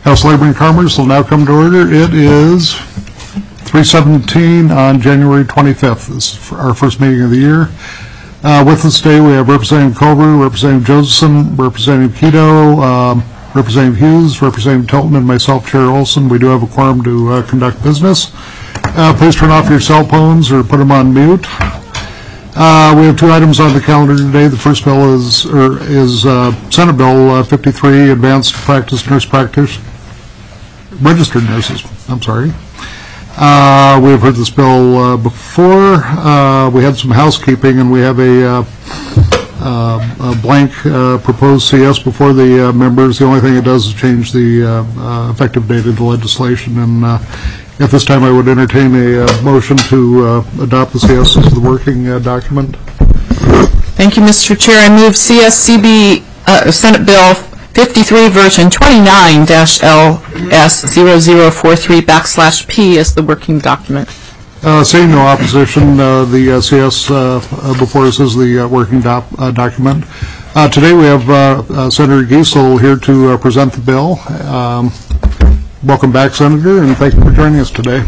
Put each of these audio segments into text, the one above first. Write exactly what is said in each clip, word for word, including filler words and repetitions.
House Labor and Commerce will now come to order. It is three seventeen on January twenty-fifth. This is our first meeting of the year. Uh, with us today we have Representative Culver, Representative Josephson, Representative Keto, um, Representative Hughes, Representative Tilton, and myself, Chair Olson. We do have a quorum to uh, conduct business. Uh, please turn off your cell phones or put them on mute. Uh, we have two items on the calendar today. The first bill is or is uh, Senate Bill uh, fifty-three, Advanced Practice Nurse Practitioner, Registered Nurses. I'm sorry. Uh, we have heard this bill uh, before. Uh, we had some housekeeping, and we have a, uh, uh, a blank uh, proposed C S before the uh, members. The only thing it does is change the uh, uh, effective date of the legislation. And uh, at this time, I would entertain a uh, motion to uh, adopt the C S as the working uh, document. Thank you, Mister Chair. I move C S C B uh, Senate Bill fifty-three version twenty-nine dash L S zero zero four three backslash P as the working document. Uh, seeing no opposition, uh, the uh, C S uh, uh, before us is the uh, working doc uh, document. Uh, today we have uh, uh, Senator Giesel here to uh, present the bill. Um, welcome back, Senator, and thank you for joining us today.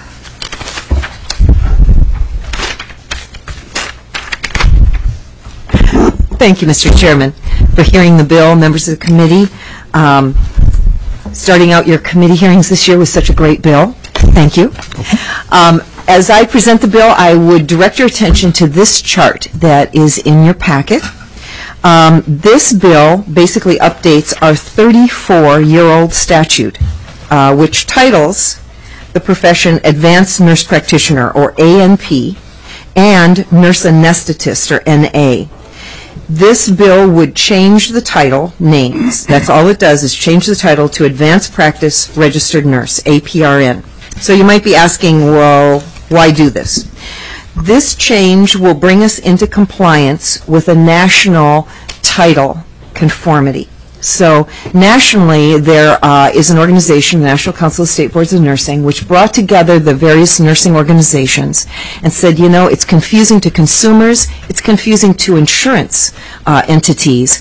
Thank you, Mister Chairman, for hearing the bill, members of the committee. Um, starting out your committee hearings this year with such a great bill. Thank you. Um, as I present the bill, I would direct your attention to this chart that is in your packet. Um, this bill basically updates our thirty-four-year-old statute, uh, which titles the profession Advanced Nurse Practitioner, or A N P, and Nurse Anesthetist, or N A. This bill would change the title names. That's all it does, is change the title to Advanced Practice Registered Nurse, A P R N. So you might be asking, well, why do this? This change will bring us into compliance with a national title conformity. So nationally, there uh, is an organization, the National Council of State Boards of Nursing, which brought together the various nursing organizations and said, you know, it's confusing to consumers, it's confusing to insurance uh, entities.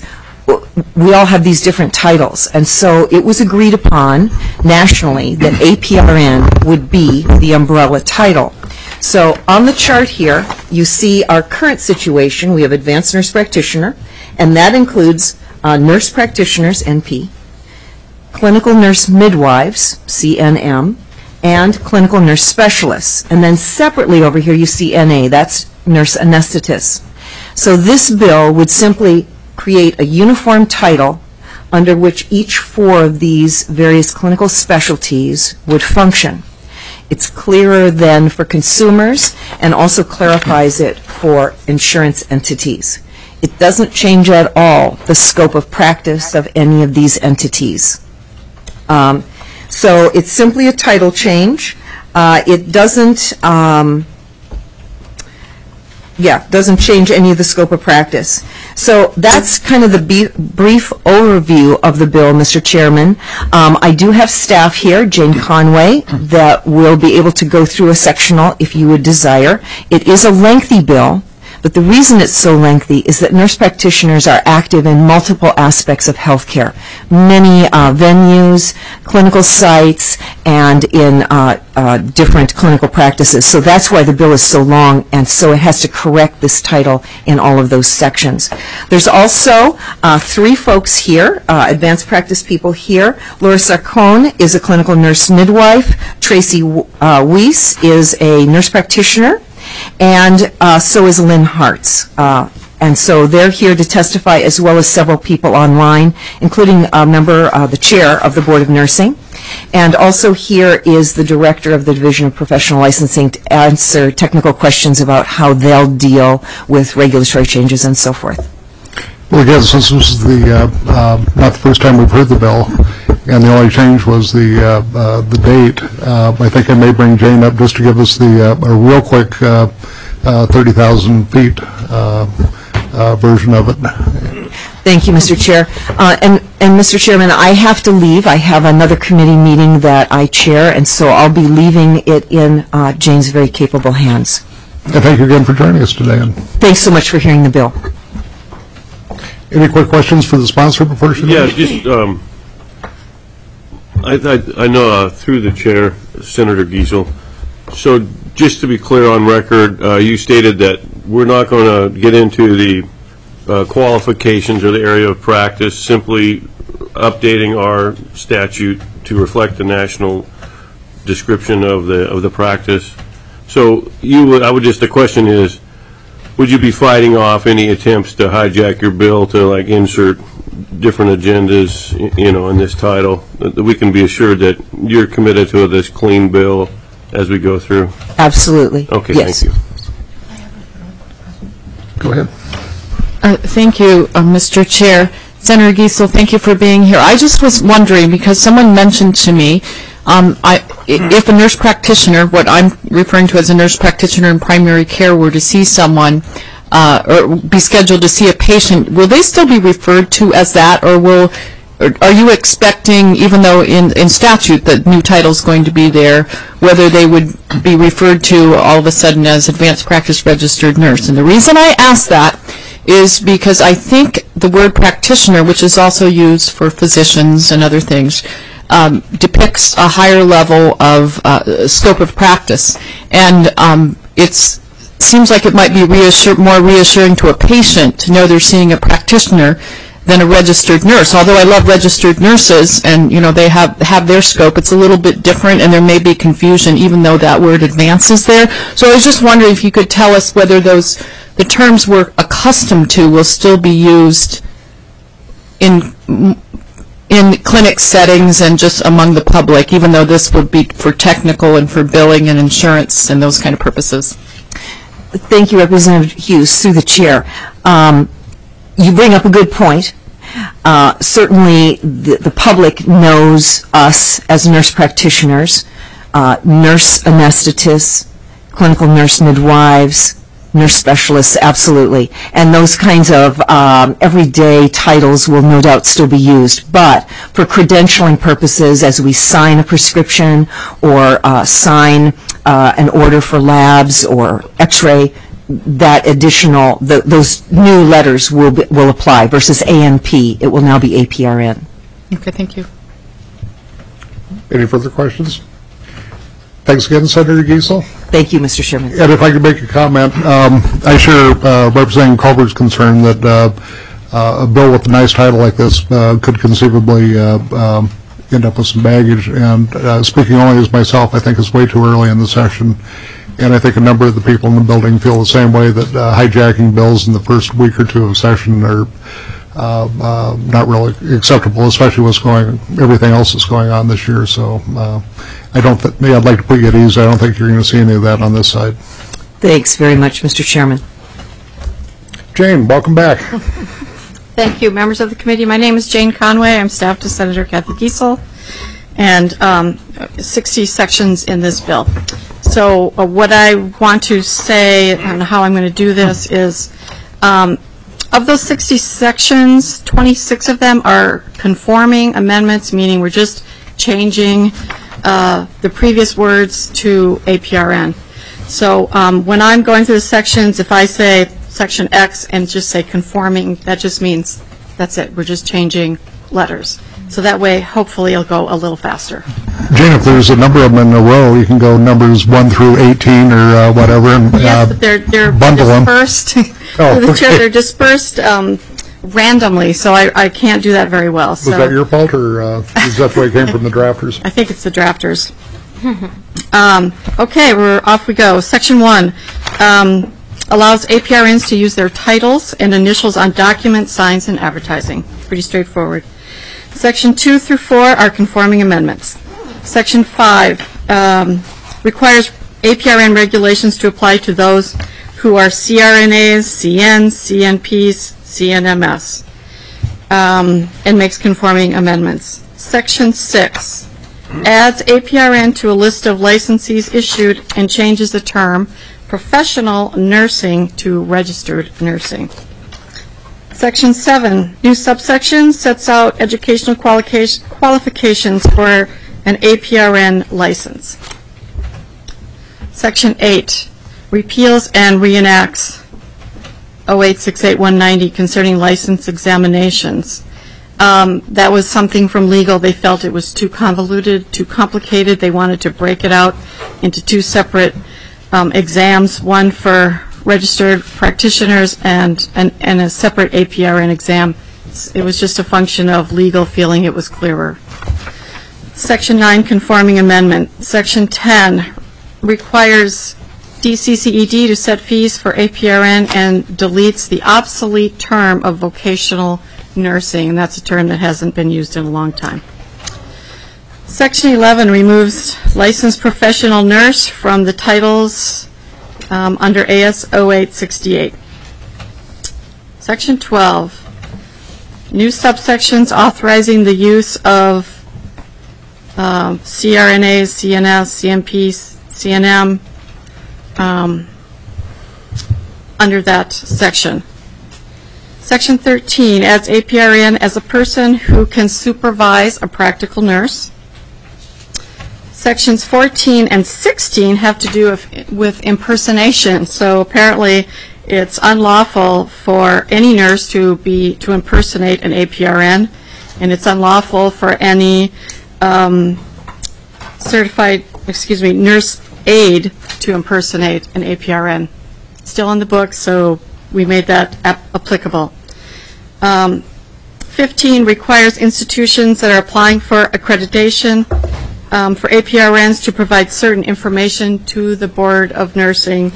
We all have these different titles. And so it was agreed upon nationally that A P R N would be the umbrella title. So on the chart here, you see our current situation. We have Advanced Nurse Practitioner, and that includes Uh, nurse practitioners, N P, clinical nurse midwives, C N M, and clinical nurse specialists. And then separately over here you see N A, that's nurse anesthetists. So this bill would simply create a uniform title under which each four of these various clinical specialties would function. It's clearer then for consumers and also clarifies it for insurance entities. It doesn't change at all the scope of practice of any of these entities. Um, so it's simply a title change. Uh, it doesn't, um, yeah, doesn't change any of the scope of practice. So that's kind of the brief overview of the bill, Mister Chairman. Um, I do have staff here, Jane Conway, that will be able to go through a sectional if you would desire. It is a lengthy bill. But the reason it's so lengthy is that nurse practitioners are active in multiple aspects of healthcare, many uh, venues, clinical sites, and in uh, uh, different clinical practices. So that's why the bill is so long, and so it has to correct this title in all of those sections. There's also uh, three folks here, uh, advanced practice people here. Laura Sarcone is a clinical nurse midwife. Tracy uh, Weiss is a nurse practitioner. And uh, so is Lynn Hartz. Uh, and so they're here to testify, as well as several people online, including a member, uh, the chair of the Board of Nursing. And also here is the director of the Division of Professional Licensing to answer technical questions about how they'll deal with regulatory changes and so forth. Well, again, since this is the, uh, uh, not the first time we've heard the bill, and the only change was the uh, uh, the date, uh, I think I may bring Jane up just to give us the uh, a real quick uh, uh, thirty thousand feet uh, uh, version of it. Thank you, Mister Chair. Uh, and, and Mister Chairman, I have to leave. I have another committee meeting that I chair, and so I'll be leaving it in uh, Jane's very capable hands. And thank you again for joining us today. Thanks so much for hearing the bill. Any quick questions for the sponsor before she Yeah, leaves? just um, I, I, I know uh, through the chair, Senator Giesel. So just to be clear on record, uh, you stated that we're not going to get into the uh, qualifications or the area of practice, simply updating our statute to reflect the national description of the of the practice. So you would, I would just, the question is, would you be fighting off any attempts to hijack your bill to like insert different agendas, you know, in this title, that we can be assured that you're committed to this clean bill as we go through? Absolutely. Okay, yes. thank you. Go ahead. Uh, Thank you, uh, Mister Chair. Senator Giesel, thank you for being here. I just was wondering, because someone mentioned to me, um, I, if a nurse practitioner, what I'm referring to as a nurse practitioner in primary care, were to see someone uh, or be scheduled to see a patient, will they still be referred to as that, or will, or are you expecting, even though in, in statute the new title is going to be there, whether they would be referred to all of a sudden as advanced practice registered nurse? And the reason I ask that is because I think the word practitioner, which is also used for physicians and other things, um, depicts a higher level of uh, scope of practice. And um, it seems like it might be reassure more reassuring to a patient to know they're seeing a practitioner than a registered nurse. Although I love registered nurses, and you know they have have their scope, it's a little bit different, and there may be confusion, even though that word advance is there. So I was just wondering if you could tell us whether those the terms we're accustomed to will still be used in in clinic settings and just among the public, even though this would be for technical and for billing and insurance and those kind of purposes. Thank you, Representative Hughes, through the chair. Um, you bring up a good point. Uh, certainly, the, the public knows us as nurse practitioners, uh, nurse anesthetists, clinical nurse midwives, nurse specialists, absolutely. And those kinds of um, everyday titles will no doubt still be used. But for credentialing purposes, as we sign a prescription or uh, sign uh, an order for labs or x-ray, that additional, the, those new letters will be, will apply versus A N P. It will now be A P R N. Okay, thank you. Any further questions? Thanks again, Senator Giesel. Thank you, Mister Chairman. And if I could make a comment, um, I share uh, Representative Culver's concern that uh, uh, a bill with a nice title like this uh, could conceivably uh, um, end up with some baggage. And uh, speaking only as myself, I think it's way too early in the session. And I think a number of the people in the building feel the same way, that uh, hijacking bills in the first week or two of session are uh, uh, not really acceptable, especially what's going, everything else that's going on this year. So uh, I don't think, I'd like to put you at ease. I don't think you're going to see any of that on this side. Thanks very much, Mister Chairman. Jane, welcome back. Thank you, members of the committee. My name is Jane Conway. I'm staff to Senator Kathy Giesel, and um, sixty sections in this bill. So uh, what I want to say and how I'm going to do this is, um, of those sixty sections, twenty-six of them are conforming amendments, meaning we're just changing uh, the previous words to A P R N. So um, when I'm going through the sections, if I say section X and just say conforming, that just means that's it. We're just changing letters. So that way, hopefully, it'll go a little faster. Jane, if there's a number of them in a row, you can go numbers one through eighteen or uh, whatever, and uh, Yes, but they're, they're bundle them. dispersed. Oh, the chair, okay. they're dispersed um, randomly, so I, I can't do that very well. Was So that your fault, or uh, is that the way it came from the drafters? I think it's the drafters. um, okay, we're off we go. Section one um, allows A P R Ns to use their titles and initials on documents, signs, and advertising. Pretty straightforward. Section two through four are conforming amendments. Section five um, requires A P R N regulations to apply to those who are C R N As, C Ns, C N Ps, C N M S, um, and makes conforming amendments. Section six adds A P R N to a list of licensees issued and changes the term professional nursing to registered nursing. Section seven, new subsection, sets out educational qualification, qualifications for an A P R N license. Section eight, repeals and reenacts oh eight six eight one ninety concerning license examinations. Um, That was something from legal. They felt it was too convoluted, too complicated. They wanted to break it out into two separate um, exams, one for registered practitioners and, and, and a separate A P R N exam. It was just a function of legal feeling it was clearer. Section nine, conforming amendment. Section ten requires D C C E D to set fees for A P R N and deletes the obsolete term of vocational nursing, and that's a term that hasn't been used in a long time. Section eleven removes licensed professional nurse from the titles um, under A S oh eight sixty-eight. Section twelve, new subsections authorizing the use of um, C R N As, C N S, C M P, C N M um, under that section. Section thirteen adds A P R N as a person who can supervise a practical nurse. Sections fourteen and sixteen have to do with, with impersonation. So apparently it's unlawful for any nurse to be to impersonate an A P R N, and it's unlawful for any um, certified, excuse me, nurse aide to impersonate an A P R N. Still in the book, so we made that ap- applicable. Um, fifteen requires institutions that are applying for accreditation um, for A P R Ns to provide certain information to the Board of Nursing.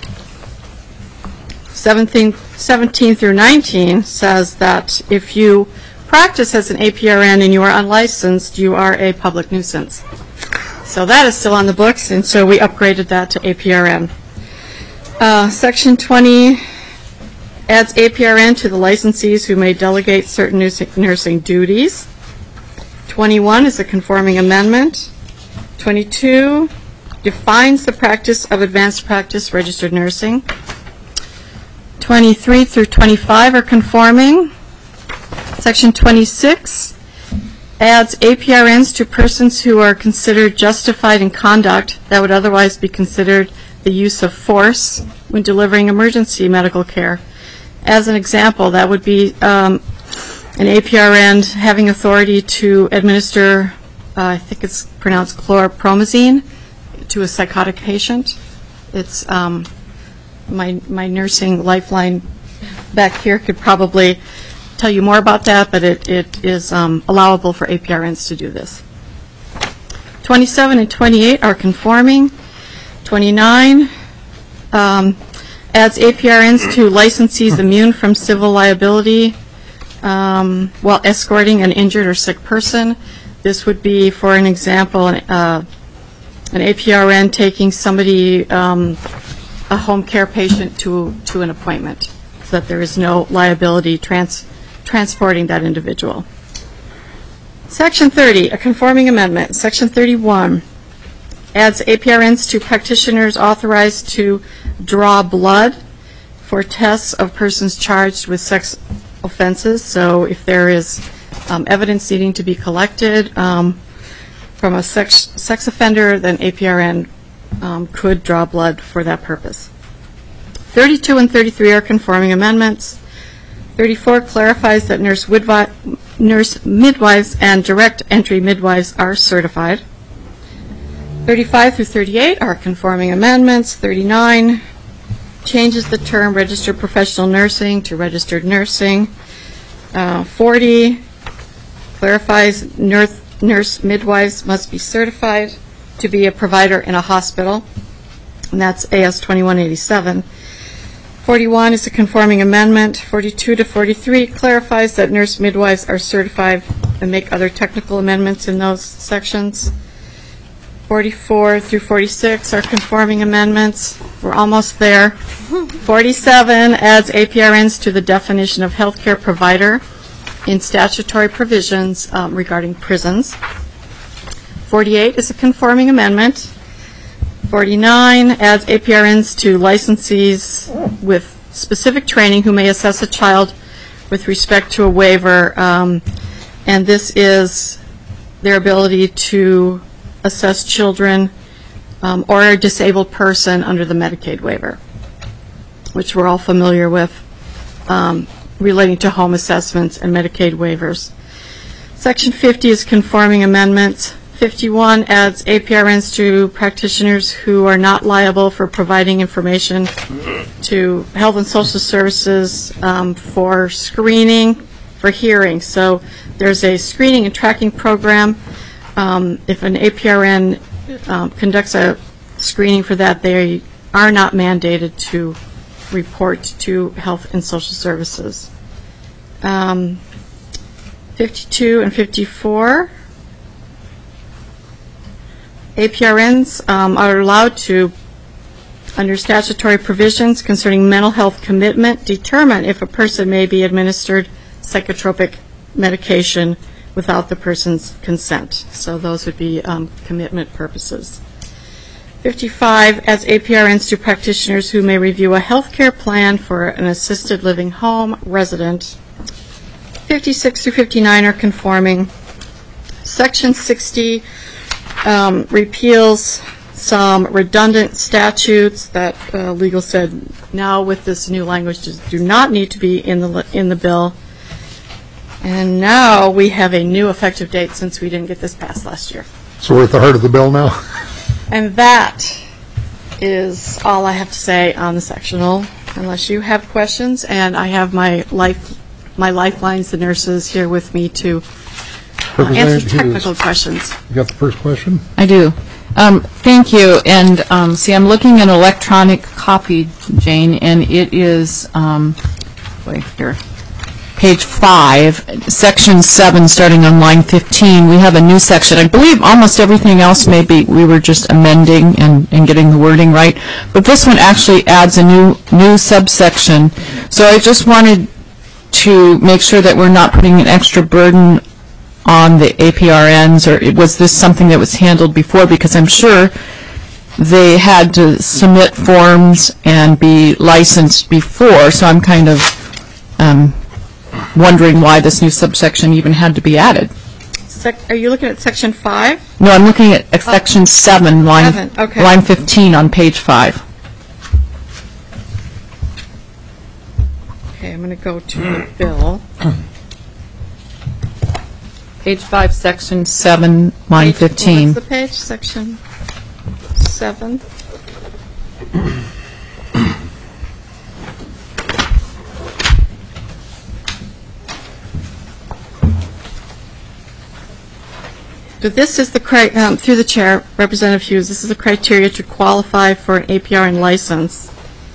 seventeen, seventeen through nineteen says that if you practice as an A P R N and you are unlicensed, you are a public nuisance. So that is still on the books, and so we upgraded that to A P R N. Uh, Section twenty adds A P R N to the licensees who may delegate certain nursing duties. twenty-one is a conforming amendment. twenty-two defines the practice of advanced practice registered nursing. twenty-three through twenty-five are conforming. Section twenty-six adds A P R Ns to persons who are considered justified in conduct that would otherwise be considered the use of force when delivering emergency medical care. As an example, that would be um, an A P R N having authority to administer, uh, I think it's pronounced chlorpromazine, to a psychotic patient. It's um, my my nursing lifeline back here could probably tell you more about that, but it, it is um, allowable for A P R Ns to do this. twenty-seven and twenty-eight are conforming. twenty-nine um, adds A P R Ns to licensees immune from civil liability um, while escorting an injured or sick person. This would be, for an example, an, uh, an A P R N taking somebody, um, a home care patient, to, to an appointment, so that there is no liability trans- transporting that individual. Section thirty, a conforming amendment. Section thirty-one adds A P R Ns to practitioners authorized to draw blood for tests of persons charged with sex offenses. So if there is um, evidence needing to be collected um, from a sex, sex offender, then A P R N um, could draw blood for that purpose. thirty-two and thirty-three are conforming amendments. thirty-four clarifies that nurse, widwi- nurse midwives and direct entry midwives are certified. thirty-five through thirty-eight are conforming amendments. thirty-nine changes the term registered professional nursing to registered nursing. Uh, forty clarifies nurse, nurse midwives must be certified to be a provider in a hospital, and that's A S twenty-one eighty-seven. forty-one is a conforming amendment. forty-two to forty-three clarifies that nurse midwives are certified, and make other technical amendments in those sections. forty-four through forty-six are conforming amendments. We're almost there. forty-seven adds A P R Ns to the definition of healthcare provider in statutory provisions um, regarding prisons. forty-eight is a conforming amendment. forty-nine adds A P R Ns to licensees with specific training who may assess a child with respect to a waiver, um, and this is their ability to assess children um, or a disabled person under the Medicaid waiver, which we're all familiar with, um, relating to home assessments and Medicaid waivers. Section fifty is conforming amendments. fifty-one adds A P R Ns to practitioners who are not liable for providing information to Health and Social Services um, for screening for hearing. So there's a screening and tracking program. Um, if an A P R N um, conducts a screening for that, they are not mandated to report to Health and Social Services. Um, fifty-two and fifty-four, A P R Ns um, are allowed to, under statutory provisions concerning mental health commitment, determine if a person may be administered psychotropic medication without the person's consent. So those would be um, commitment purposes. fifty-five adds A P R Ns to practitioners who may review a health care plan for an assisted living home resident. fifty-six through fifty-nine are conforming. Section sixty um, repeals some redundant statutes that uh, legal said now with this new language do not need to be in the in the bill. And now we have a new effective date since we didn't get this passed last year. So we're at the heart of the bill now? And that is all I have to say on the sectional, unless you have questions. And I have my life, my lifelines, the nurses, here with me to uh, answer technical questions. You got the first question? I do. Um, Thank you. And um, see, I'm looking at an electronic copy, Jane, and it is, um, wait, here, page five, section seven, starting on line fifteen. We have a new section. I believe almost everything else maybe we were just amending and, and getting the wording right. But this one actually adds a new new subsection. So I just wanted to make sure that we're not putting an extra burden on the A P R Ns, or was this something that was handled before? Because I'm sure they had to submit forms and be licensed before, so I'm kind of um, wondering why this new subsection even had to be added. Sec- are you looking at section five? No, I'm looking at, at section seven, line, Seven, okay. line fifteen on page five. Okay, I'm going to go to the bill. Page five, section seven, line Page- fifteen. What's the page? Section seven. So this is the, cri- um, through the chair, Representative Hughes, this is the criteria to qualify for an A P R N license.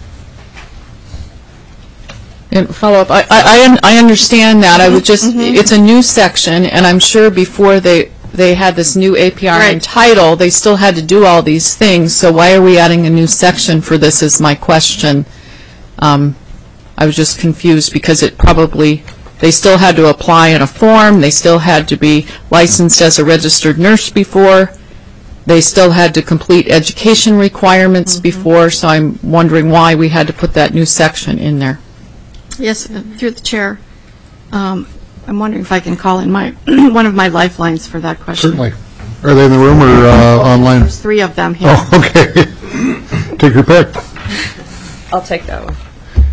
And follow up, I, I, I un- I understand that. I would just, it's a new section, and I'm sure before they, they had this new A P R N Right. title, they still had to do all these things, so why are we adding a new section for this is my question. Um, I was just confused because it probably, they still had to apply in a form, they still had to be licensed as a registered nurse before, they still had to complete education requirements before, so I'm wondering why we had to put that new section in there. Yes, uh, through the chair. Um, I'm wondering if I can call in my, one of my lifelines for that question. Certainly. Are they in the room or uh, online? There's three of them here. Oh, okay. Take your pick. I'll take that one.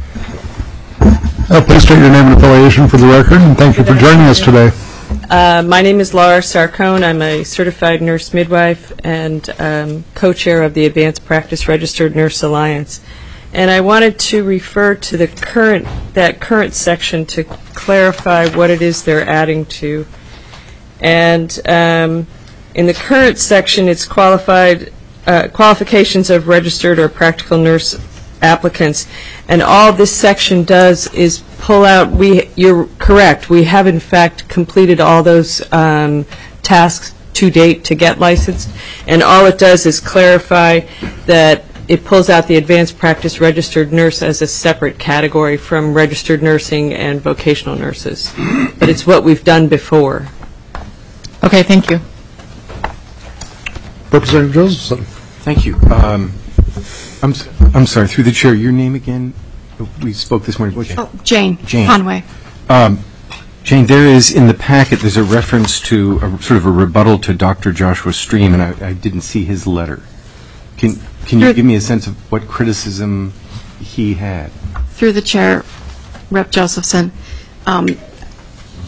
Uh, Please state your name and affiliation for the record, and thank you for joining us today. Uh, my name is Laura Sarcone. I'm a certified nurse midwife and um, co-chair of the Advanced Practice Registered Nurse Alliance. And I wanted to refer to the current, that current section to clarify what it is they're adding to. And um, in the current section, it's qualified, uh, qualifications of registered or practical nurse applicants. And all this section does is pull out, we, you're correct, we have in fact completed all those um, tasks to date to get licensed. And all it does is clarify that it pulls out the advanced practice registered nurse as a separate category from registered nursing and vocational nurses. But it's what we've done before. Okay, thank you. Representative Josephson. Thank you. Um, I'm s- I'm sorry, through the chair, your name again? We spoke this morning. What's your- Oh, Jane Jane. Conway. Um, Jane, there is, in the packet, there's a reference to, a sort of a rebuttal to Doctor Joshua Stream, and I I didn't see his letter. Can Can you Sure. give me a sense of what criticism he had? Through the chair, Rep Josephson. Um,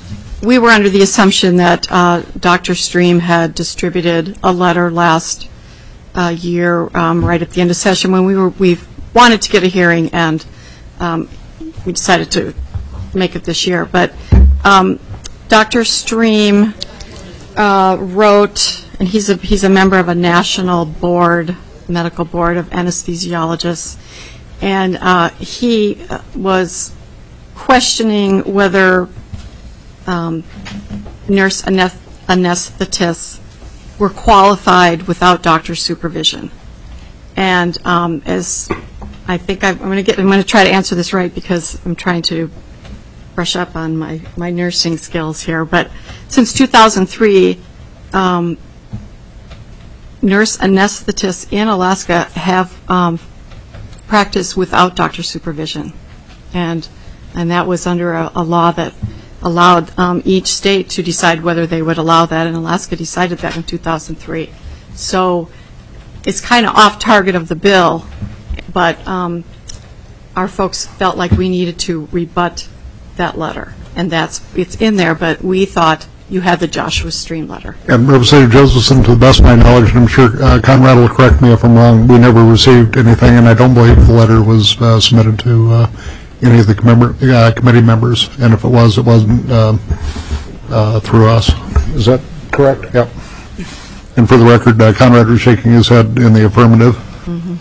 we were under the assumption that uh, Doctor Stream had distributed a letter last uh, year, um, right at the end of session, when we were we wanted to get a hearing, and um, we decided to make it this year. But um, Doctor Stream uh, wrote, and he's a he's a member of a national board, medical board of anesthesiologists, and uh, he was questioning whether um, nurse aneth- anesthetists were qualified without doctor supervision. And um, as I think I'm going to get, I'm going to try to answer this right because I'm trying to brush up on my, my nursing skills here. But since two thousand three, um, nurse anesthetists in Alaska have um, practiced without doctor supervision, and and that was under a, a law that allowed um, each state to decide whether they would allow that, and Alaska decided that in two thousand three. So it's kind of off target of the bill, but um, our folks felt like we needed to rebut that letter, and that's it's in there, but we thought you had the Joshua Stream letter. And Representative Josephson, to the best of my knowledge, and I'm sure uh, Conrad will correct me if I'm wrong, we never received anything, and I don't believe the letter was uh, submitted to uh, any of the commemor- uh, committee members, and if it was, it wasn't uh, uh, through us. Is that correct? Yep. And for the record, uh, Conrad was shaking his head in the affirmative. Mm-hmm.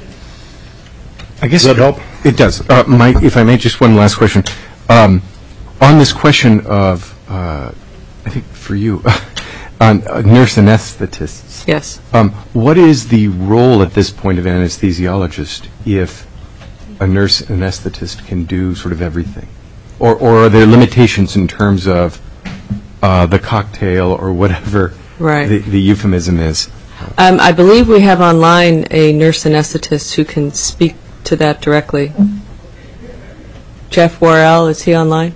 I guess Does that help? It does. Uh, Mike, if I may, just one last question. Um, on this question of, uh, I think for you, on uh, nurse anesthetists. Yes. Um, what is the role at this point of an anesthesiologist if a nurse anesthetist can do sort of everything? Or, or are there limitations in terms of uh, the cocktail or whatever Right. the, the euphemism is? Um, I believe we have online a nurse anesthetist who can speak to that directly. Jeff Worrell, is he online?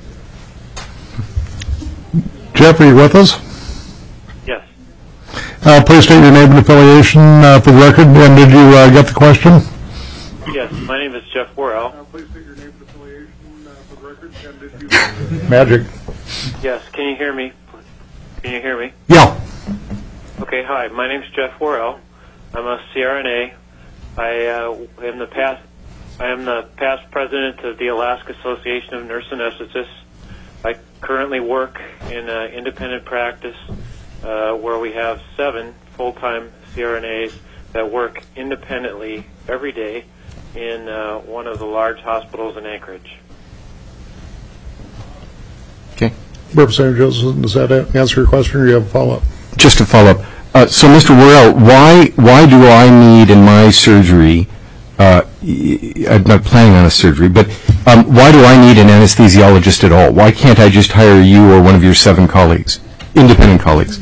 Jeff, are you with us? Yes. Uh, please state your name and affiliation uh, for the record, and did you uh, get the question? Yes, my name is Jeff Worrell. Please state your name and affiliation uh, for the record, and did you... Magic. Yes, can you hear me? Can you hear me? Yeah. Okay, hi, my name is Jeff Worrell. I'm a C R N A. I uh, am the past I am the past president of the Alaska Association of Nurse Anesthetists. I currently work in an independent practice uh, where we have seven full-time C R N As that work independently every day in uh, one of the large hospitals in Anchorage. Okay. Representative Joseph, does that answer your question, or do you have a follow-up? Just to follow up. Uh, so, Mister Worrell, why why do I need in my surgery, uh, I'm not planning on a surgery, but um, why do I need an anesthesiologist at all? Why can't I just hire you or one of your seven colleagues, independent colleagues?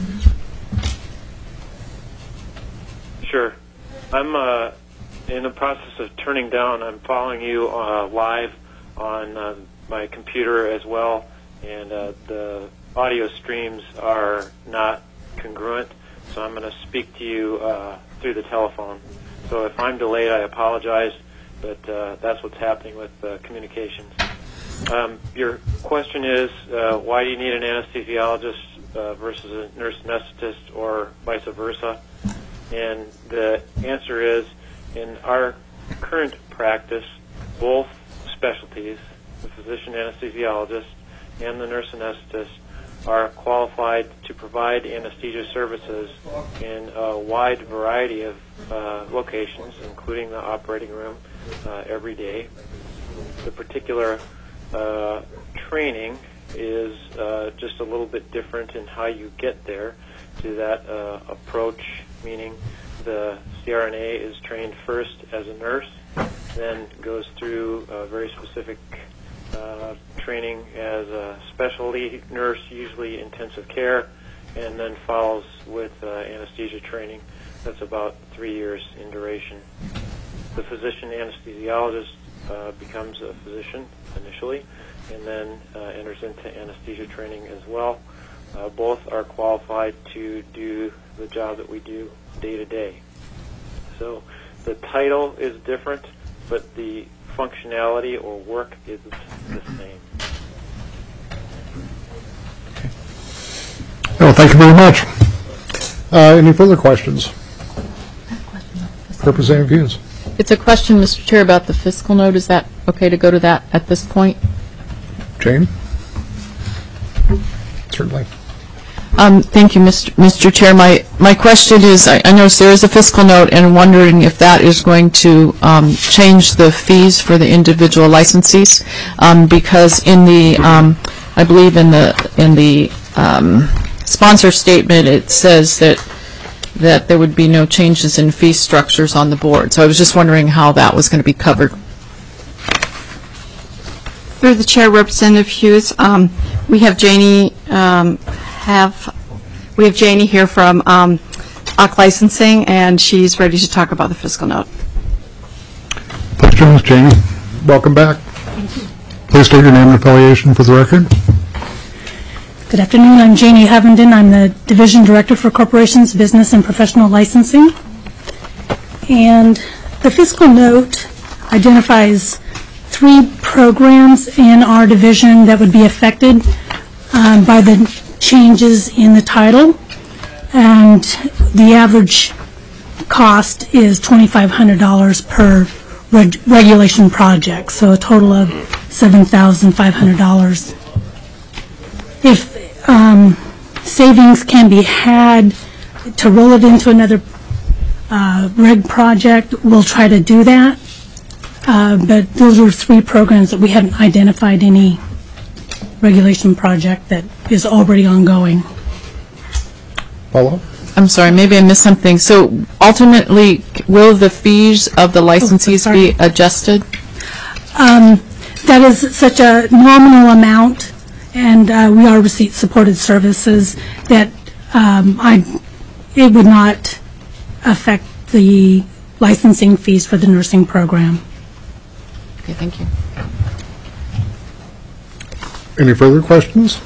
Sure. I'm uh, in the process of turning down. I'm following you uh, live on uh, my computer as well, and uh, the audio streams are not congruent, so I'm going to speak to you uh, through the telephone. So if I'm delayed, I apologize, but uh, that's what's happening with uh, communications. Um, your question is, uh, why do you need an anesthesiologist uh, versus a nurse anesthetist, or vice versa? And the answer is, in our current practice, both specialties, the physician anesthesiologist and the nurse anesthetist, are qualified to provide anesthesia services in a wide variety of uh, locations, including the operating room, uh, every day. The particular uh, training is uh, just a little bit different in how you get there to that uh, approach, meaning the C R N A is trained first as a nurse, then goes through a very specific Uh, training as a specialty nurse, usually intensive care, and then follows with uh, anesthesia training. That's about three years in duration. The physician anesthesiologist uh, becomes a physician initially, and then uh, enters into anesthesia training as well. Uh, both are qualified to do the job that we do day to day. So the title is different, but the functionality or work is the same. Well, thank you very much. Uh, Any further questions? Representative Hughes. It's a question, Mister Chair, about the fiscal note. Is that okay to go to that at this point? Jane? Certainly. Um, Thank you, Mister Mister Chair. My my question is, I I noticed there is a fiscal note, and wondering if that is going to um, change the fees for the individual licensees, um, because in the, um, I believe in the in the um, sponsor statement, it says that that there would be no changes in fee structures on the board. So I was just wondering how that was going to be covered. Through the chair, Representative Hughes, um, we have Janie um, have we have Janie here from um, O C Licensing, and she's ready to talk about the fiscal note. Please join us, Janie. Welcome back. Please state your name and affiliation for the record. Good afternoon. I'm Janie Hovenden. I'm the Division Director for Corporations, Business, and Professional Licensing. And the fiscal note identifies three programs in our division that would be affected um, by the changes in the title. And the average cost is twenty-five hundred dollars per reg regulation project, so a total of seven thousand five hundred dollars. If um, savings can be had to roll it into another uh, reg project, we'll try to do that. Uh, but those are three programs that we haven't identified any regulation project that is already ongoing. Paula? I'm sorry, maybe I missed something. So ultimately, will the fees of the licensees Oh, be adjusted? Um, that is such a nominal amount, and uh, we are receipt-supported services that um, I, it would not affect the licensing fees for the nursing program. Okay, thank you. Any further questions?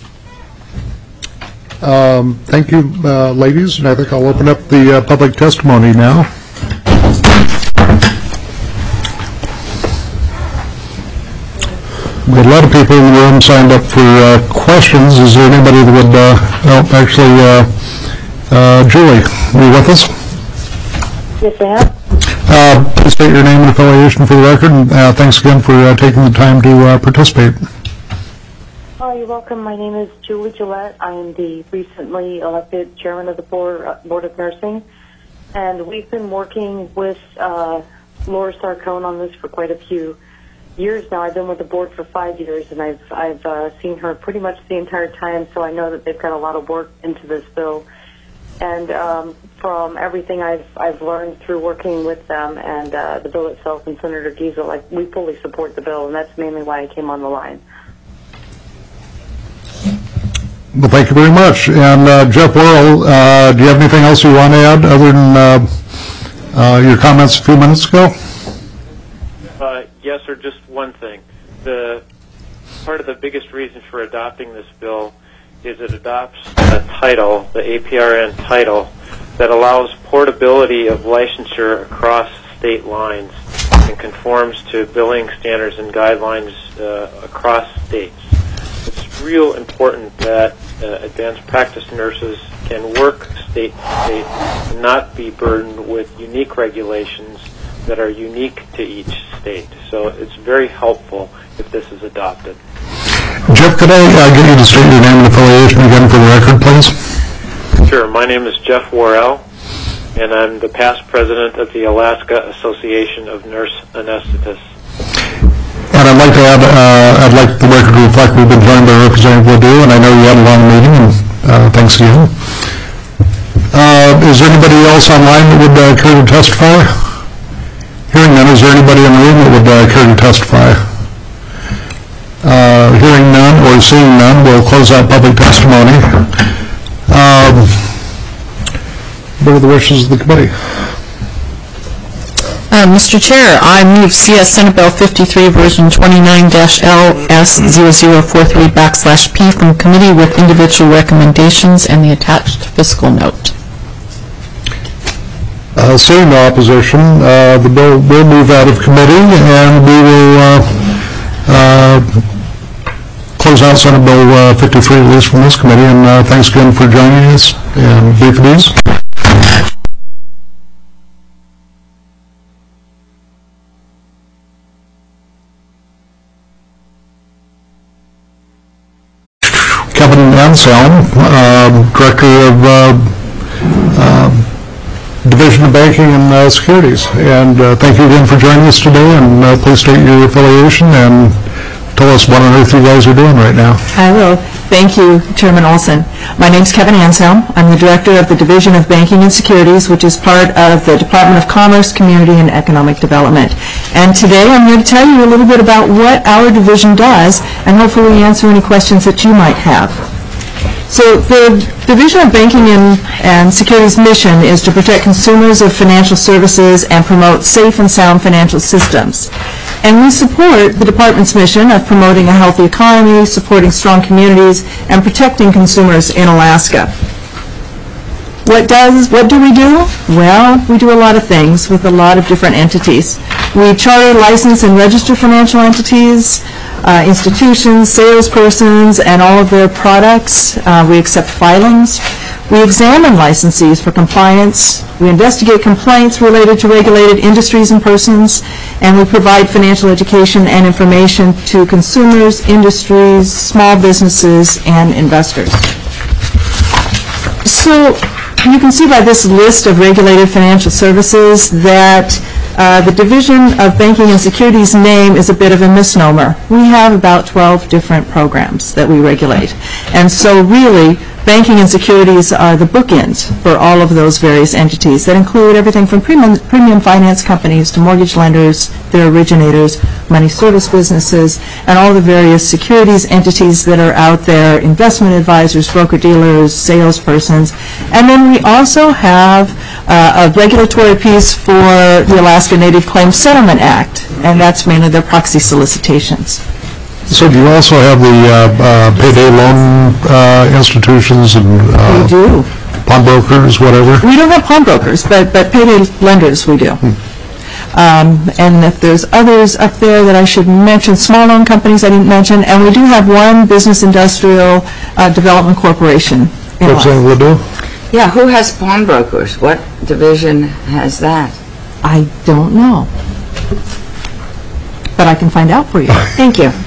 Um, Thank you, uh, ladies, and I think I'll open up the uh, public testimony now. We had a lot of people in the room signed up for uh, questions. Is there anybody that would, uh, oh, actually, uh, uh, Julie, are you with us? Yes, I am. Uh, Please state your name and affiliation for the record, and uh, thanks again for uh, taking the time to uh, participate. Oh, you're welcome. My name is Julie Gillette. I am the recently elected chairman of the Board, uh, Board of Nursing, and we've been working with uh, Laura Sarcone on this for quite a few years now. I've been with the board for five years, and I've I've uh, seen her pretty much the entire time, so I know that they've got a lot of work into this bill. And um, from everything I've I've learned through working with them and uh, the bill itself and Senator Giesel, like, we fully support the bill, and that's mainly why I came on the line. Well, thank you very much. And uh, Jeff Worrell, uh, do you have anything else you want to add other than uh, uh, your comments a few minutes ago? Uh, yes, or just one thing. The part of the biggest reason for adopting this bill is it adopts a title, the A P R N title, that allows portability of licensure across state lines and conforms to billing standards and guidelines uh, across states. It's real important that uh, advanced practice nurses can work state to state and not be burdened with unique regulations that are unique to each state. So it's very helpful if this is adopted. Jeff, could I uh, get you to state your name and affiliation again for the record, please? Sure. My name is Jeff Worrell, and I'm the past president of the Alaska Association of Nurse Anesthetists. And I'd like to add, uh, I'd like the record to reflect we've been joined by Representative Ledoux, and I know you had a long meeting, and uh, thanks again. Uh, is there anybody else online that would uh, care to testify? Hearing none, is there anybody in the room that would uh, care to testify? Uh, hearing none or seeing none, we'll close out public testimony. Um, what are the wishes of the committee? Uh, Mister Chair, I move C S Senate Bill fifty-three, version twenty-nine L S zero zero four three backslash P from committee with individual recommendations and the attached fiscal note. Uh, seeing no opposition, uh, the bill will move out of committee, and we will uh, uh, close out Senate Bill uh, fifty-three, at least from this committee, and uh, thanks again for joining us, and brief these. Kevin Anselm, um, Director of uh, um, Division of Banking and uh, Securities. And uh, thank you again for joining us today, and uh, please state your affiliation and tell us what on earth you guys are doing right now. I will. Thank you, Chairman Olson. My name's Kevin Anselm. I'm the Director of the Division of Banking and Securities, which is part of the Department of Commerce, Community, and Economic Development. And today I'm here to tell you a little bit about what our division does, and hopefully answer any questions that you might have. So the Division of Banking and, and Securities mission is to protect consumers of financial services and promote safe and sound financial systems. And we support the department's mission of promoting a healthy economy, supporting strong communities, and protecting consumers in Alaska. What does, what do we do? Well, we do a lot of things with a lot of different entities. We charter, license, and register financial entities, uh, institutions, salespersons, and all of their products. Uh, we accept filings. We examine licensees for compliance. We investigate complaints related to regulated industries and persons, and we provide financial education and information to consumers, industries, small businesses, and investors. So you can see by this list of regulated financial services that uh, the Division of Banking and Securities name is a bit of a misnomer. We have about twelve different programs that we regulate. And so really, banking and securities are the bookends for all of those various entities that include everything from premium, premium finance companies to mortgage lenders, their originators, money service businesses, and all the various securities entities that are out there, investment advisors, broker-dealers, salespersons. And then we also have uh, a regulatory piece for the Alaska Native Claims Settlement Act, and that's mainly their proxy solicitations. So do you also have the uh, uh, payday loan uh, institutions and uh, We do. pawnbrokers, whatever? We don't have pawnbrokers, but, but payday lenders we do. Hmm. Um, and if there's others up there that I should mention, small loan companies I didn't mention, and we do have one business industrial uh, development corporation. in Representative Ledoux? Yeah, who has pawnbrokers? What division has that? I don't know. But I can find out for you. Thank you.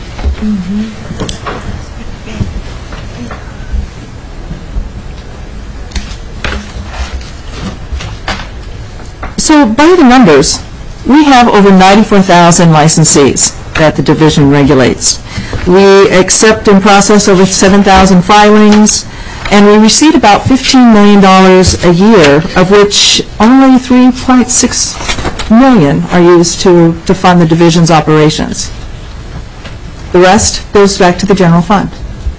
So by the numbers, we have over ninety-four thousand licensees that the division regulates. We accept and process over seven thousand filings, and we receive about fifteen million dollars a year, of which only three point six million dollars are used to, to fund the division's operations. The rest goes back to the general fund.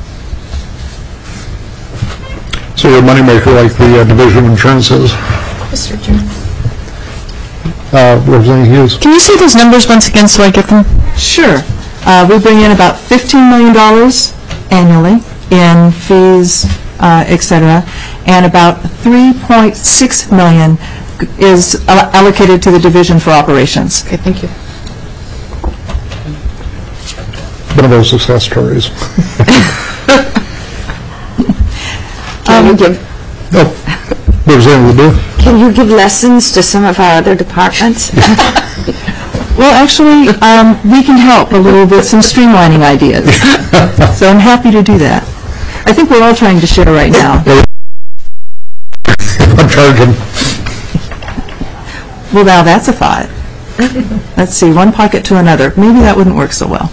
So you're a moneymaker like the uh, Division of Insurance is? Mister Chairman. Uh, Representative Hughes? Can you say those numbers once again so I get them? Sure. Uh, we bring in about fifteen million dollars annually in fees, uh, et cetera, and about three point six million dollars is uh, allocated to the division for operations. Okay, thank you. One of those success stories. Can you give Oh, Representative Ledoux? Can you give lessons to some of our other departments? Well, actually, um, we can help a little with some streamlining ideas. So I'm happy to do that. I think we're all trying to share right now. I'm charging. Well, now that's a thought. Let's see, one pocket to another. Maybe that wouldn't work so well.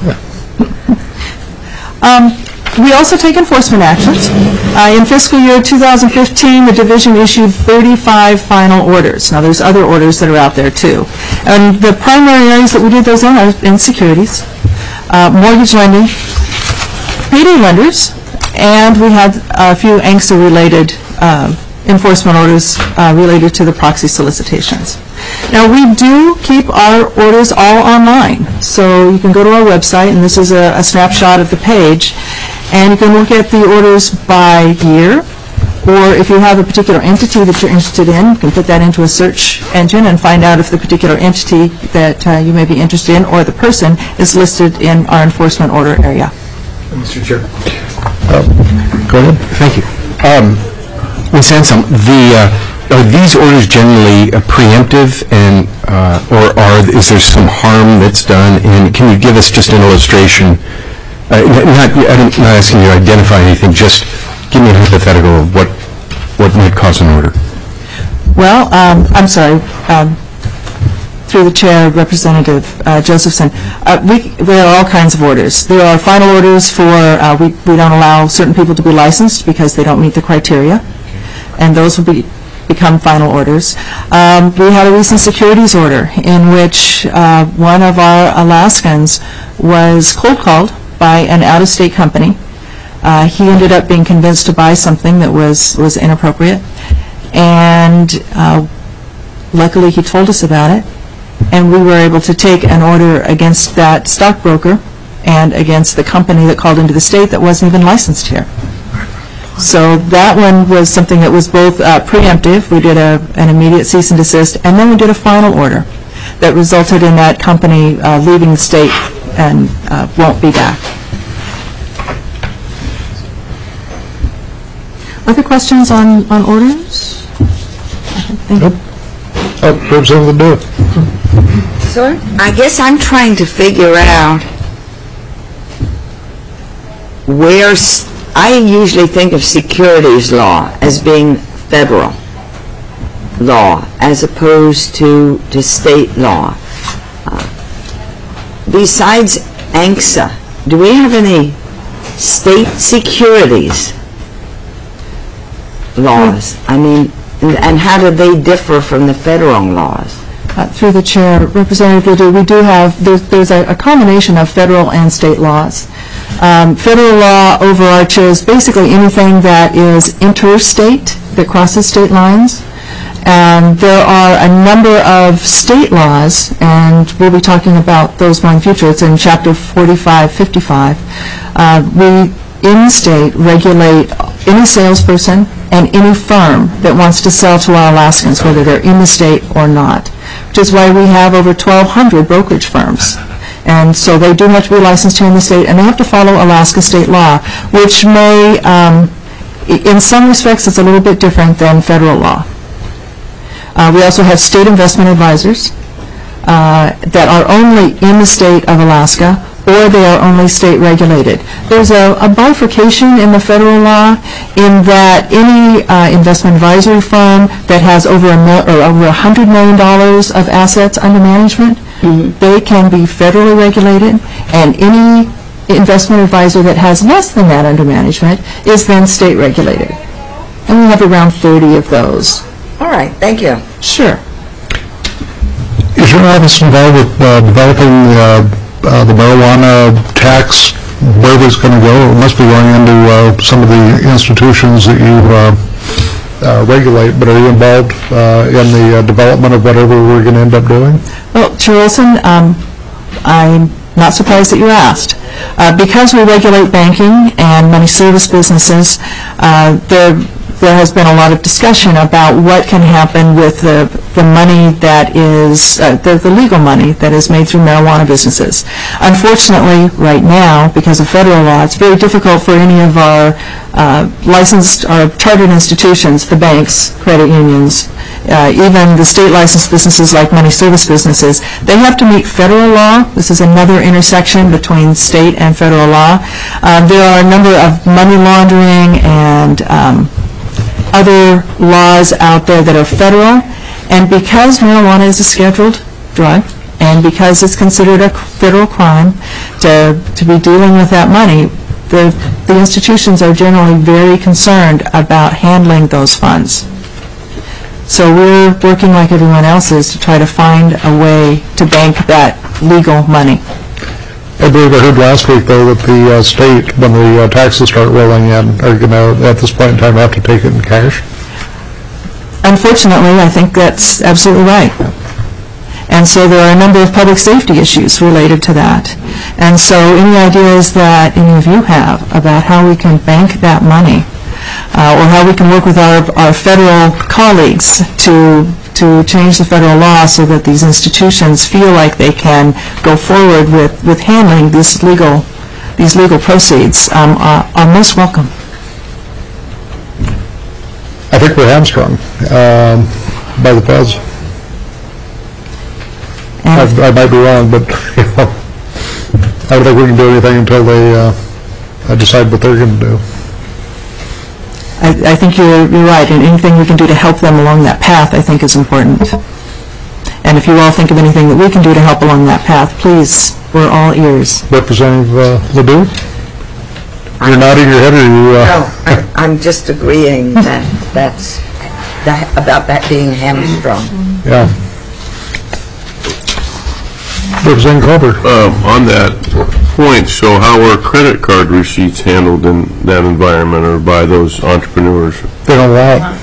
Um, we also take enforcement actions. Uh, in fiscal year two thousand fifteen, the division issued thirty-five final orders. Now, there's other orders that are out there, too. And the primary areas that we did those in are in securities, uh, mortgage lending, payday lenders, and we had a few A N C S A-related uh, enforcement orders uh, related to the proxy solicitations. Now, we do keep our orders all online, so you can go to our website, and this is a, a snapshot of the page, and you can look at the orders by year, or if you have a particular entity that you're interested in, you can put that into a search engine and find out if the particular entity that uh, you may be interested in or the person is listed in our enforcement order area. Mister Chair. Go ahead. Thank you. Um, Miz Anselm, the, uh, are these orders generally uh, preemptive, and uh, or are is there some harm that's done? And can you give us just an illustration? Uh, not, I'm not asking you to identify anything. Just give me a hypothetical of what what might cause an order. Well, um, I'm sorry. Um, through the chair, Representative uh, Josephson, uh, we there are all kinds of orders. There are final orders for uh, we we don't allow certain people to be licensed because they don't meet the criteria, and those will be become final orders. Um, we had a recent securities order in which uh, one of our Alaskans was cold called by an out-of-state company. Uh, he ended up being convinced to buy something that was was inappropriate, and uh, luckily he told us about it. And we were able to take an order against that stockbroker and against the company that called into the state that wasn't even licensed here. So that one was something that was both uh, preemptive. We did a, an immediate cease and desist, and then we did a final order that resulted in that company uh, leaving the state and uh, won't be back. Other questions on, on orders? Thank you. Uh, Representative Dewitt. Sir? I guess I'm trying to figure out where, s- I usually think of securities law as being federal law as opposed to, to state law. Uh, besides A N C S A, do we have any state securities laws? I mean, and, and how do they differ from the federal laws? Uh, through the chair, Representative Ledoux, we do have, there's, there's a, a combination of federal and state laws. Um, federal law overarches basically anything that is interstate, that crosses state lines. And there are a number of state laws, and we'll be talking about those more in the future. It's in Chapter forty-five fifty-five. Uh, we, in state, regulate any salesperson and any firm that wants to sell to our Alaskans, whether they're in the state or not, which is why we have over twelve hundred brokerage firms. And so they do have to be licensed here in the state, and they have to follow Alaska state law, which may, um, i- in some respects, it's a little bit different than federal law. Uh, we also have state investment advisors uh, that are only in the state of Alaska, or they are only state regulated. There's a, a bifurcation in the federal law in that any uh, investment advisory firm that has over a mil- or over one hundred million dollars of assets under management, mm-hmm. they can be federally regulated, and any investment advisor that has less than that under management is then state regulated. And we have around thirty of those. All right, thank you. Sure. Is your office involved with uh, developing uh, uh, the marijuana tax, where it's going to go? It must be going into uh, some of the institutions that you uh, uh, regulate, but are you involved uh, in the uh, development of whatever we're going to end up doing? Well, Chair Olson, um, I'm not surprised that you asked. Uh, because we regulate banking and money service businesses, uh, there there has been a lot of discussion about what can happen with the, the money that is, uh, the, the legal money that is made through marijuana businesses. Unfortunately, right now, because of federal law, it's very difficult for any of our uh, licensed or chartered institutions, the banks, credit unions, uh, even the state licensed businesses like money service businesses, they have to meet federal law. This is another intersection between state and federal law. Uh, there are a number of money laundering and um, other laws out there that are federal, and because marijuana is a scheduled drug, and because it's considered a federal crime to, to be dealing with that money, the, the institutions are generally very concerned about handling those funds. So we're working like everyone else is to try to find a way to bank that legal money. I believe I heard last week, though, that the uh, state, when the uh, taxes start rolling in, are going to, at this point in time, have to take it in cash? Unfortunately, I think that's absolutely right. And so there are a number of public safety issues related to that. And so any ideas that any of you have about how we can bank that money, uh, or how we can work with our, our federal colleagues to to change the federal law so that these institutions feel like they can go forward with, with handling this legal these legal proceeds um, are, are most welcome. I think we're hamstrung um, by the feds. I, I might be wrong, but you know, I don't think we can do anything until they uh, decide what they're going to do. I, I think you're, you're right, and anything we can do to help them along that path, I think, is important. And if you all think of anything that we can do to help along that path, please, we're all ears. Representative uh, Ledoux? You're nodding your head, or you... Uh, No, I- I'm just agreeing that that's, that about that being hamstrung. yeah. Representative Culver? Um, On that point, so how are credit card receipts handled in that environment or by those entrepreneurs? They don't allow it.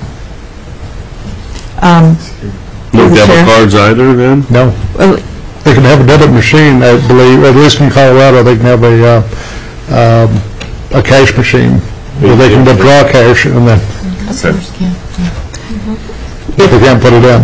Um, No Through the debit chair. cards either, then? No. well, They can have a debit machine, I believe, at least in Colorado, they can have a, uh, um, a cash machine, where they can withdraw cash and then they can't put it in.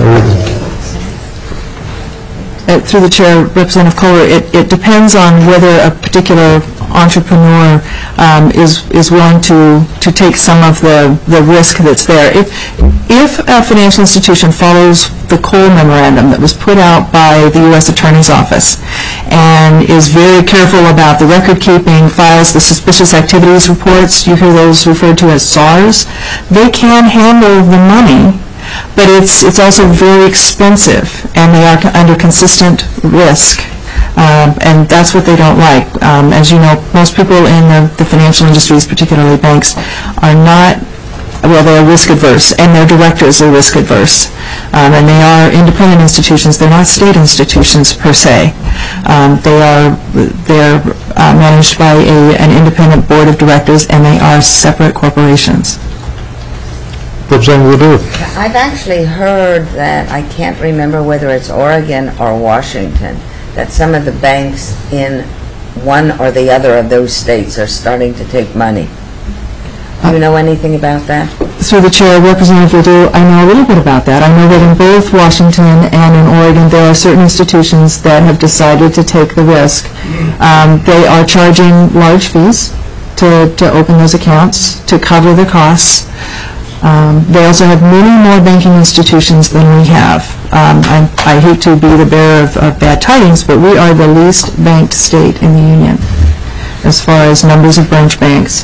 Uh, Through the chair, Representative Kohler, it, it depends on whether a particular entrepreneur um, is is willing to to take some of the, the risk that's there. If if a financial institution follows the Cole memorandum that was put out by the U S Attorney's Office and is very careful about the record keeping, files the suspicious activities reports, you hear those referred to as S A Rs, they can handle the money. But it's it's also very expensive, and they are under consistent risk, um, and that's what they don't like. Um, as you know, most people in the, the financial industries, particularly banks, are not, well, they're risk adverse, and their directors are risk adverse. Um, and they are independent institutions. They're not state institutions per se. Um, they are they are uh, managed by a, an independent board of directors, and they are separate corporations. Representative Ledoux? I've actually heard that, I can't remember whether it's Oregon or Washington, that some of the banks in one or the other of those states are starting to take money. Do you know anything about that? Through the chair, Representative Ledoux, I know a little bit about that. I know that in both Washington and in Oregon, there are certain institutions that have decided to take the risk. Um, they are charging large fees to, to open those accounts, to cover the costs. Um, they also have many more banking institutions than we have. Um, I, I hate to be the bearer of, of bad tidings, but we are the least banked state in the union as far as numbers of branch banks.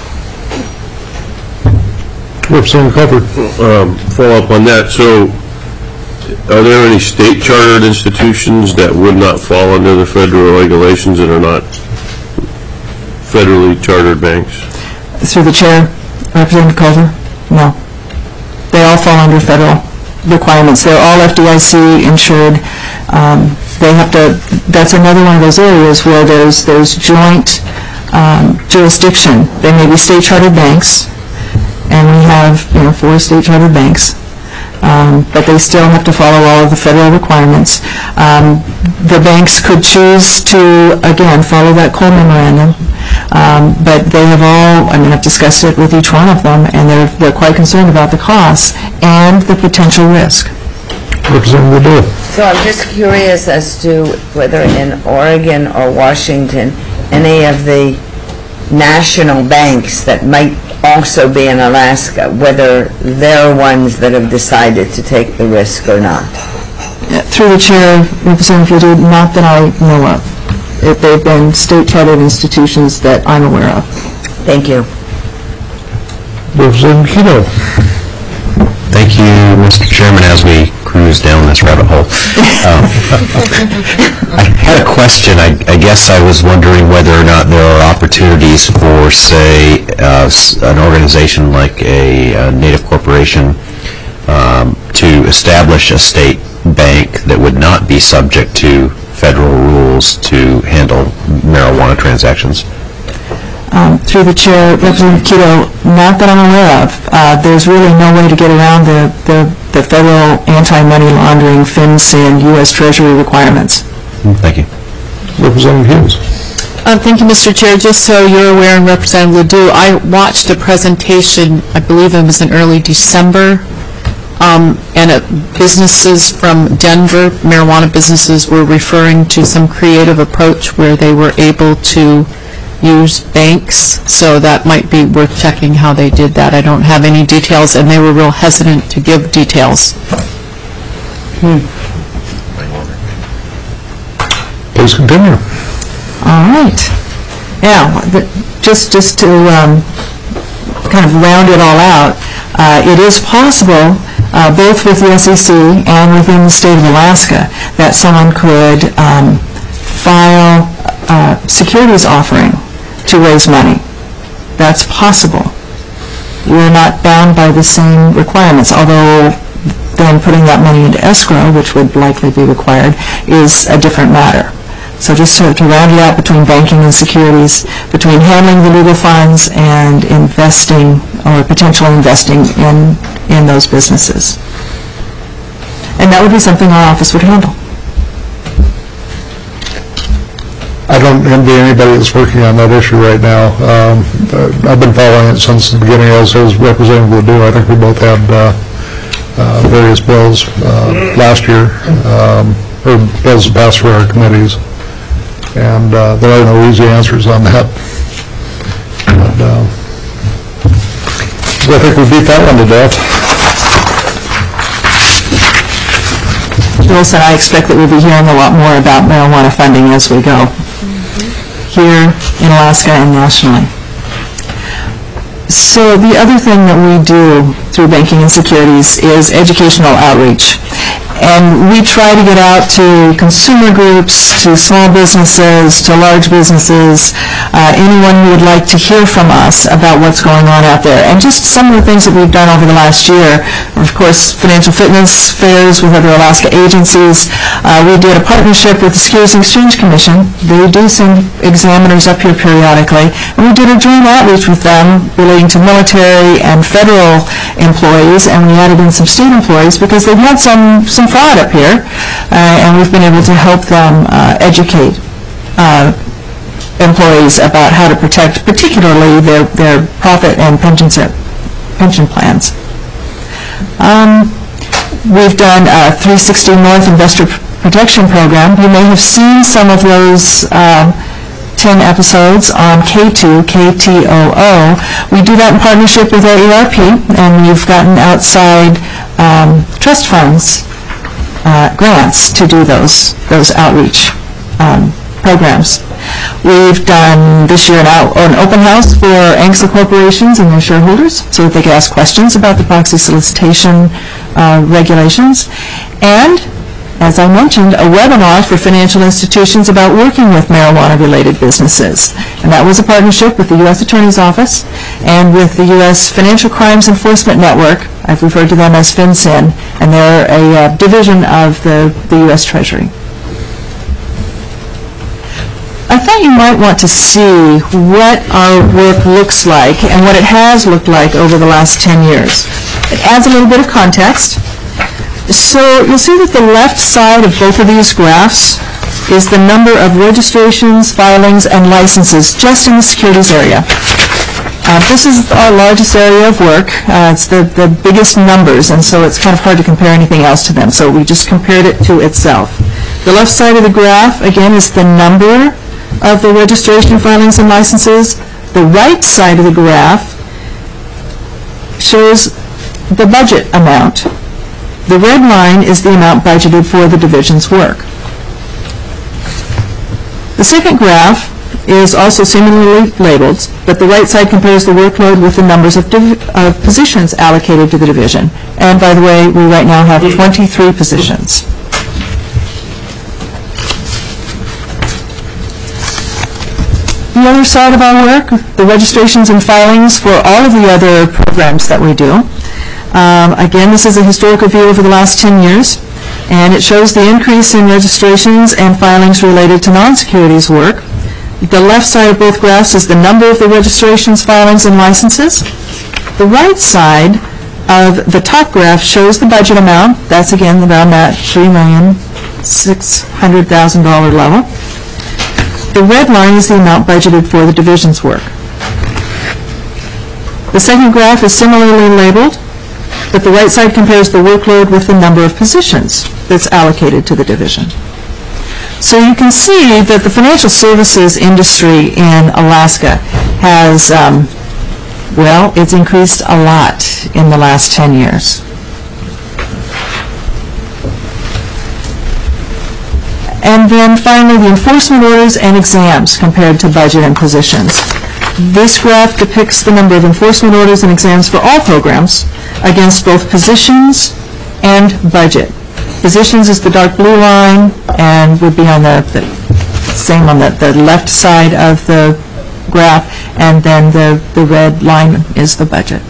Representative Culver? Um, Follow up on that, so are there any state chartered institutions that would not fall under the federal regulations that are not federally chartered banks? Through the chair, Representative Culver? No. They all fall under federal requirements. They're all F D I C insured. Um, they have to, that's another one of those areas where there's, there's joint um, jurisdiction. They may be state chartered banks, and we have, you know, four state chartered banks. Um, but they still have to follow all of the federal requirements. Um, the banks could choose to, again, follow that Cole memorandum, um, but they have all, I mean, I've discussed it with each one of them, and they're, they're quite concerned about the costs and the potential risk. Representative Ledoux? So I'm just curious as to whether in Oregon or Washington, any of the national banks that might also be in Alaska, whether they're ones that have decided to take the risk or not. Through the chair, Representative Ledoux, not that I know of. If they've been state chartered institutions that I'm aware of. Thank you. Representative Kito? Thank you, Mister Chairman, as we cruise down this rabbit hole. Um, I had a question. I, I guess I was wondering whether or not there are opportunities for, say, uh, an organization like a, a Native corporation um, to establish a state bank that would not be subject to federal rules to handle marijuana transactions. Um, through the chair, Representative Kito, not that I'm aware of. Uh, there's really no way to get around the, the, the federal anti-money laundering, FinCEN, U S Treasury requirements. Thank you. Representative Hughes? Um, thank you, Mister Chair. Just so you're aware, and Representative Ledoux, I watched a presentation, I believe it was in early December, Um, and uh, businesses from Denver, marijuana businesses, were referring to some creative approach where they were able to use banks, so that might be worth checking how they did that. I don't have any details, and they were real hesitant to give details. Hmm. Please continue. All right. Now, the- just, just to um, kind of round it all out, uh, it is possible, uh, both with the S E C and within the state of Alaska, that someone could um, file a securities offering to raise money. That's possible. We're not bound by the same requirements, although then putting that money into escrow, which would likely be required, is a different matter. So just to, to round it out between banking and securities, between handling the legal funds and investing or potential investing in, in those businesses. And that would be something our office would handle. I don't envy anybody that's working on that issue right now. Um, uh, I've been following it since the beginning, as as Representative Ledoux. I think we both had uh, uh, various bills uh, last year, um, or bills that passed through our committees, and uh, there are no easy answers on that. But, uh, I think we beat that one to death. Wilson, I expect that we'll be hearing a lot more about marijuana funding as we go, here in Alaska and nationally. So the other thing that we do through banking and securities is educational outreach. And we try to get out to consumer groups, to small businesses, to large businesses, uh, anyone who would like to hear from us about what's going on out there. And just some of the things that we've done over the last year, of course, financial fitness fairs with other Alaska agencies. Uh, we did a partnership with the Securities and Exchange Commission. They do send examiners up here periodically. And we did a joint outreach with them relating to military and federal employees, and we added in some state employees because they've had some, some fraud up here, uh, and we've been able to help them uh, educate uh, employees about how to protect particularly their, their profit and pension, pension plans. Um, we've done a three sixty North Investor Protection Program. You may have seen some of those um, ten episodes on K two, K T O O. We do that in partnership with our E R P, and we've gotten outside um, trust funds uh, grants to do those those outreach um, programs. We've done this year an, out, an open house for A N C S A corporations and their shareholders so that they can ask questions about the proxy solicitation uh, regulations. And as I mentioned, a webinar for financial institutions about working with marijuana-related businesses. And that was a partnership with the U S Attorney's Office and with the U S Financial Crimes Enforcement Network. I've referred to them as FinCEN, and they're a uh, division of the, the U S Treasury. I thought you might want to see what our work looks like and what it has looked like over the last ten years. It adds a little bit of context. So you'll see that the left side of both of these graphs is the number of registrations, filings, and licenses just in the securities area. Uh, this is our largest area of work. Uh, it's the, the biggest numbers, and so it's kind of hard to compare anything else to them. So we just compared it to itself. The left side of the graph, again, is the number of the registration, filings, and licenses. The right side of the graph shows the budget amount. The red line is the amount budgeted for the division's work. The second graph is also similarly labeled, but the right side compares the workload with the numbers of, div of positions allocated to the division. And by the way, we right now have twenty-three positions. The other side of our work, the registrations and filings for all of the other programs that we do. Um, again, this is a historical view over the last ten years, and it shows the increase in registrations and filings related to non-securities work. The left side of both graphs is the number of the registrations, filings, and licenses. The right side of the top graph shows the budget amount. That's, again, around that three million six hundred thousand dollars level. The red line is the amount budgeted for the division's work. The second graph is similarly labeled. but the right side compares the workload with the number of positions that's allocated to the division. So you can see that the financial services industry in Alaska has, um, well, it's increased a lot in the last ten years. And then finally, the enforcement orders and exams compared to budget and positions. This graph depicts the number of enforcement orders and exams for all programs against both positions and budget. Positions is the dark blue line and would be on the, the same on the, the left side of the graph, and then the, the red line is the budget.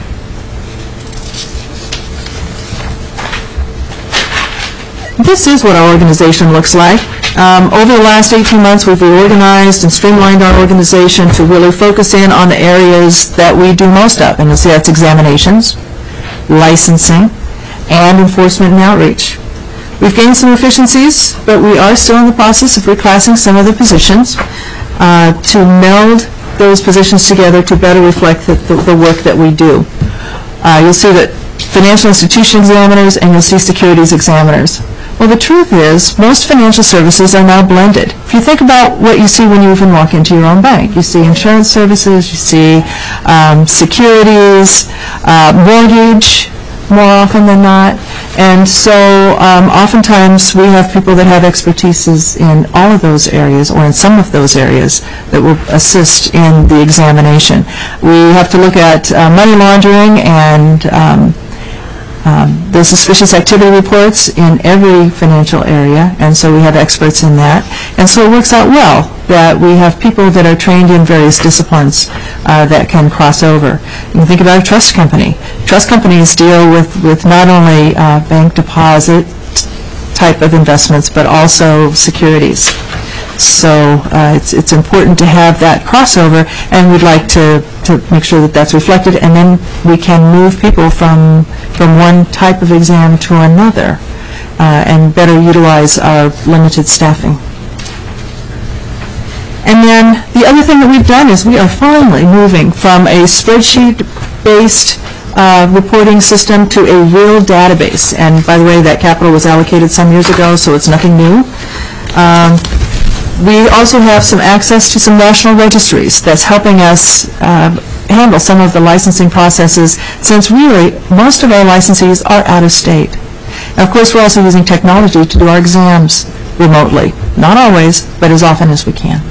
This is what our organization looks like. Um, over the last eighteen months, we've reorganized and streamlined our organization to really focus in on the areas that we do most of. And you'll see that's examinations, licensing, and enforcement and outreach. We've gained some efficiencies, but we are still in the process of reclassing some of the positions uh, to meld those positions together to better reflect the, the, the work that we do. Uh, you'll see that financial institution examiners, and you'll see securities examiners. Well, the truth is, most financial services are now blended. If you think about what you see when you even walk into your own bank, you see insurance services, you see um, securities, uh, mortgage, more often than not. And so um, oftentimes we have people that have expertise in all of those areas or in some of those areas that will assist in the examination. We have to look at uh, money laundering and um, um, the suspicious activity reports in every financial area, and so we have experts in that. And so it works out well that we have people that are trained in various disciplines uh, that can cross over. You can think about a trust company. Trust companies deal with, with not only uh, bank deposit type of investments, but also securities. So uh, it's, it's important to have that crossover, and we'd like to, to make sure that that's reflected, and then we can move people from, from one type of exam to another uh, and better utilize our limited staffing. And then the other thing that we've done is we are finally moving from a spreadsheet-based uh, reporting system to a real database. And by the way, that capital was allocated some years ago, so it's nothing new. Um, we also have some access to some national registries that's helping us uh, handle some of the licensing processes, since really most of our licensees are out of state. And of course, we're also using technology to do our exams remotely. Not always, but as often as we can.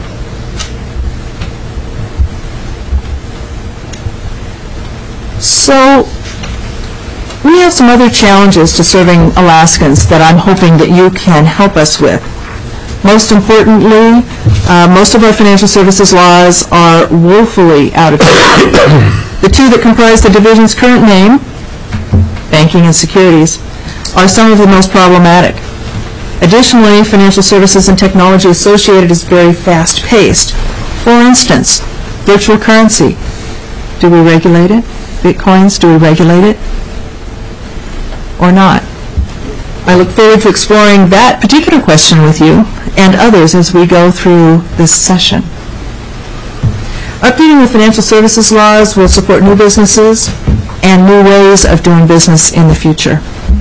So we have some other challenges to serving Alaskans that I'm hoping that you can help us with. Most importantly, uh, most of our financial services laws are woefully out of date. The two that comprise the division's current name, banking and securities, are some of the most problematic. Additionally, financial services and technology associated is very fast-paced. For instance, virtual currency. Do we regulate it? Bitcoins, do we regulate it or not? I look forward to exploring that particular question with you and others as we go through this session. Updating the financial services laws will support new businesses and new ways of doing business in the future.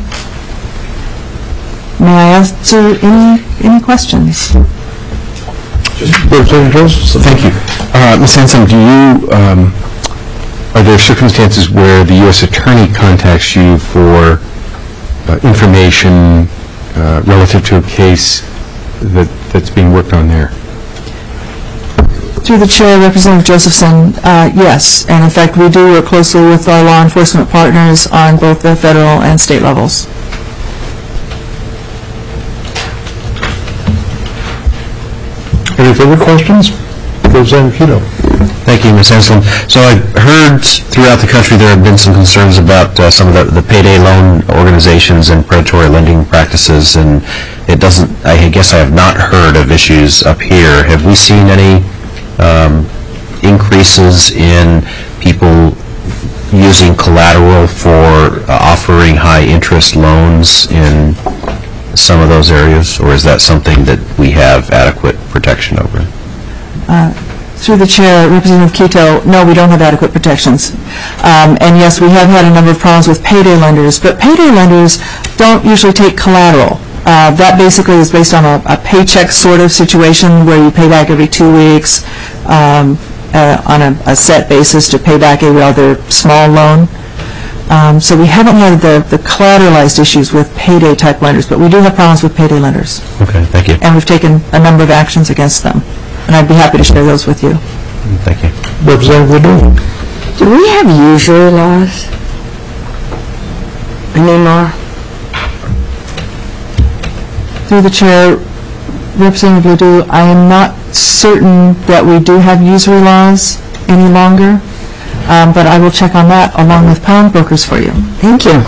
May I answer any, any questions? Representative Joseph. Thank you. Uh, Miz Hanson, do you, um, are there circumstances where the U S Attorney contacts you for uh, information uh, relative to a case that, that's being worked on there? Through the Chair, Representative Josephson, uh, yes. And in fact, we do work closely with our law enforcement partners on both the federal and state levels. Any further questions? Representative Kito. Thank you, Miz Hanson. So I heard throughout the country there have been some concerns about uh, some of the, the payday loan organizations and predatory lending practices, and it doesn't, I guess I have not heard of issues up here. Have we seen any um, increases in people using collateral for uh, offering high-interest loans in some of those areas, or is that something that we have adequate protection over? Uh, Through the chair, Representative Quito, no, we don't have adequate protections. Um, And yes, we have had a number of problems with payday lenders, but payday lenders don't usually take collateral. Uh, That basically is based on a a paycheck sort of situation where you pay back every two weeks um, uh, on a a set basis to pay back a rather small loan. Um, So we haven't had the the collateralized issues with payday type lenders, but we do have problems with payday lenders. Okay, thank you. And we've taken a number of actions against them. And I'd be happy to share those with you. Thank you. Representative Ledoux. Do we have usury laws anymore? Through the chair, Representative Ledoux, I am not certain that we do have usury laws any longer, um, but I will check on that along with pawnbrokers for you. Thank you.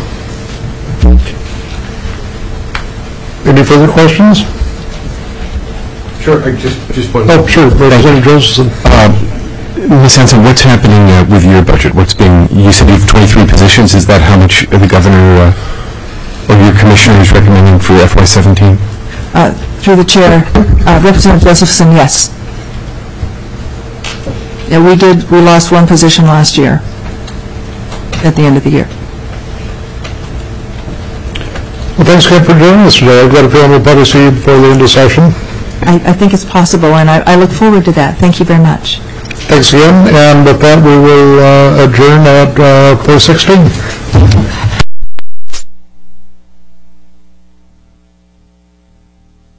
Any further questions? Sure, I just, just one. Oh, sure, Representative Josephson. Miz Hanson, what's happening uh, with your budget? What's being, you said you have twenty-three positions. Is that how much the governor uh, or your commissioner is recommending for F Y seventeen? Uh, Through the chair, uh, Representative Josephson, yes. Yeah, we did, we lost one position last year at the end of the year. Well, thanks again for joining us today. I've got a feeling we'll probably see you before the end of session. I, I think it's possible, and I, I look forward to that. Thank you very much. Thanks again, and with that, we will uh, adjourn at uh, four sixteen.